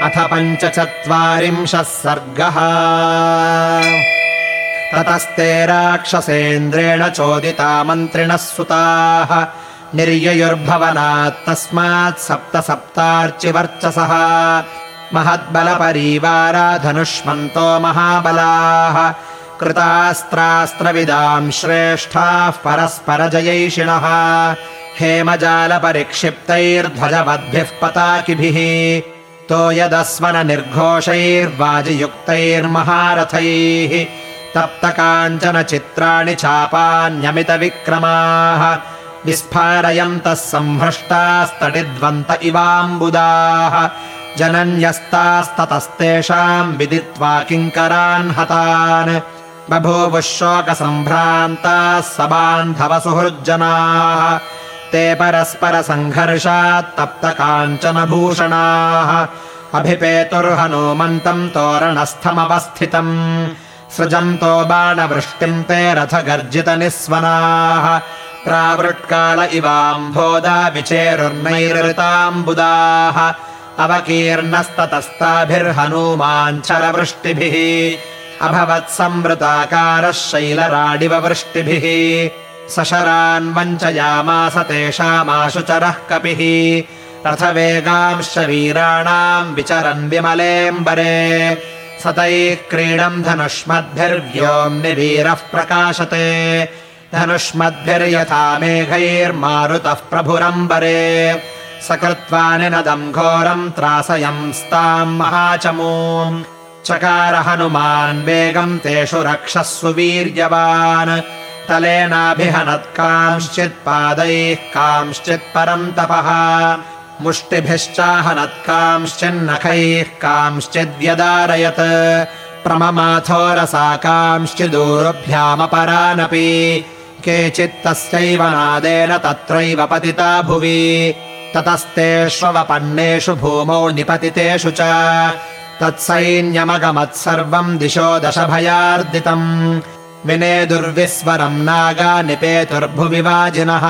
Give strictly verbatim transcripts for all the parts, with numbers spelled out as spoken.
अथ पञ्चचत्वारिंशः सर्गः। ततस्ते राक्षसेन्द्रेण चोदिता मन्त्रिणः सुताः निर्ययुर्भवनात् तस्मात् सप्त सप्तार्चिवर्चसः महद्बलपरीवारा धनुष्मन्तो महाबलाः कृतास्त्रास्त्रविदाम् श्रेष्ठाः परस्परजयैषिणः हेमजालपरिक्षिप्तैर्ध्वजवद्भिः पताकिभिः तोयदस्वननिर्घोषैर्वाजियुक्तैर्महारथैः तप्तकाञ्चन चित्राणि चापान्यमितविक्रमाः विस्फारयन्तः संहृष्टास्तडिद्वन्त इवाम्बुदाः जनन्यस्तास्ततस्तेषाम् विदित्वा किङ्करान् हतान् बभूवुः शोकसम्भ्रान्ताः सबान्धवसुहृज्जनाः ते परस्परसङ्घर्षात् तप्तकाञ्चनभूषणाः अभिपेतुर्हनूमन्तम् तोरणस्थमवस्थितम् सृजन्तो बाणवृष्टिम् ते रथगर्जितनिस्वनाः प्रावृट्काल इवाम्भोदा विचेरुर्नैरृताम्बुदाः अवकीर्णस्ततस्ताभिर्हनूमाञ्छलवृष्टिभिः अभवत्संवृताकारः शैलराडिव वृष्टिभिः सशरान् वञ्चयामास तेषामाशुचरः कपिः रथवेगांश्च वीराणाम् विचरन् विमलेऽम्बरे सतैः क्रीडम् धनुष्मद्भिर्व्योम्नि वीरः प्रकाशते धनुष्मद्भिर्यथा मेघैर्मारुतः प्रभुरम्बरे सकृत्वा निनदम् घोरम् त्रासयंस्ताम् महाचमूम् चकार हनुमान् वेगम् तेषु रक्षस्सु वीर्यवान् तलेनाभिहनत्कांश्चित्पादैः कांश्चित् परम् तपः मुष्टिभिश्चाहनत्कांश्चिन्नखैः कांश्चिद्व्यदारयत् प्रममाथोरसा कांश्चिदूरुभ्यामपरानपि केचित्तस्यैव नादेन तत्रैव पतिता भुवि ततस्तेष्वपन्नेषु भूमौ निपतितेषु च तत्सैन्यमगमत्सर्वम् दिशो दशभयार्दितम् विनेदुर्विस्वरम् नागा निपेतुर्भुवि वाजिनः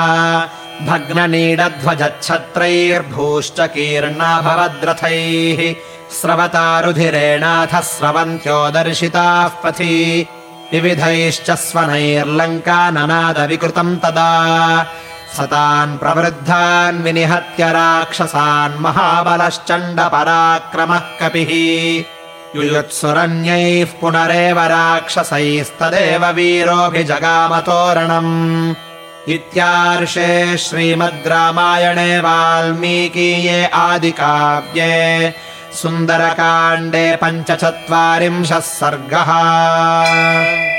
भग्ननीडध्वजच्छत्रैर्भूश्च कीर्णाभवद्रथैः स्रवतारुधिरेणाथ स्रवन्त्यो दर्शिताः पथि विविधैश्च स्वनैर्लङ्काननादविकृतम् तदा सतान् प्रवृद्धान् विनिहत्य राक्षसान् महाबलश्चण्डपराक्रमः कपिः युयुत्सुरन्यैः पुनरेव राक्षसैस्तदेव वीरोऽभिजगामतोरणम् इत्यार्षे श्रीमद् रामायणे वाल्मीकीये आदिकाव्ये सुन्दरकाण्डे पञ्चचत्वारिंशः सर्गः।